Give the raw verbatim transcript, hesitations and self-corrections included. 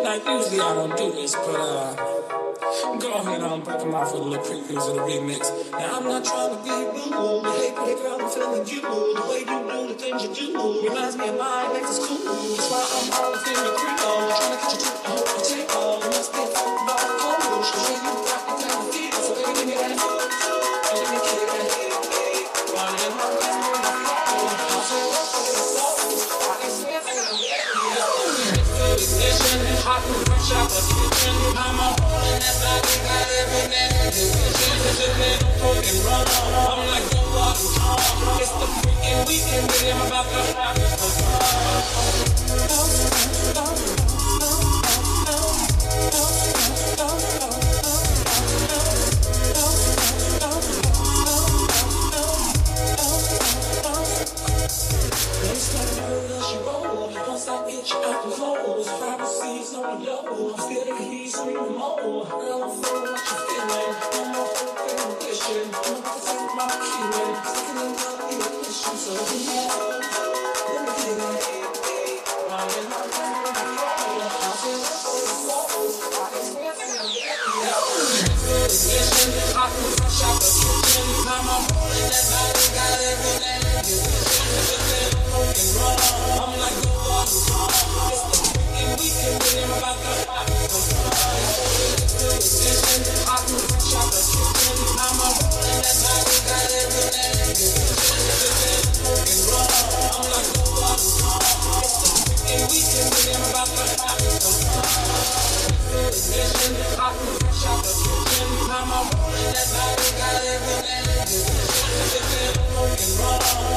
Like usually I don't do this, but uh, go ahead and break them off with a little previews of the remix. Now I'm not trying to be rude, but hey, pretty girl, I'm feeling you. The way you do the things you do reminds me of my ex is cool. That's why I'm all up in your Creole, trying to get you to a whole potato. You must be a fuck about the cold, the way you got me kind of feel. So baby, give me that, oh, let me kick that. Running my camera, my phone, I'll say what for the soul. I can swear for the hot and fresh out the kitchen. I'm a hole in that body, got everything in the vision. It's a little poke and run on. I'm like the water on. It's the freaking weekend, baby. I'm about to have some out the clothes, privacy's on the low. I'm still the keys, we the mole. Girl, I'm feeling what you're feeling. I'm more feeling wishing. I'm about to take my feeling. Sticking in love, you a mission. So yeah, let me get it. Running my camera, my phone. I'll say what for the soul. I can swear for the hot and fresh out the kitchen. I'm a hole in that body, got everything in the vision. It's a little poke and run on. I'm like the water on. It's the freaking weekend, baby. I'm about to have some fun. Hot and fresh out the kitchen. I'm a hole in that body, got everything in the vision. It's a little poke and run on. I'm like the water on. It's the freaking weekend, baby. I'm about to have some fun. Hot and fresh out the kitchen. I'm a hole in that body, got everything in the vision. It's a little poke and run on.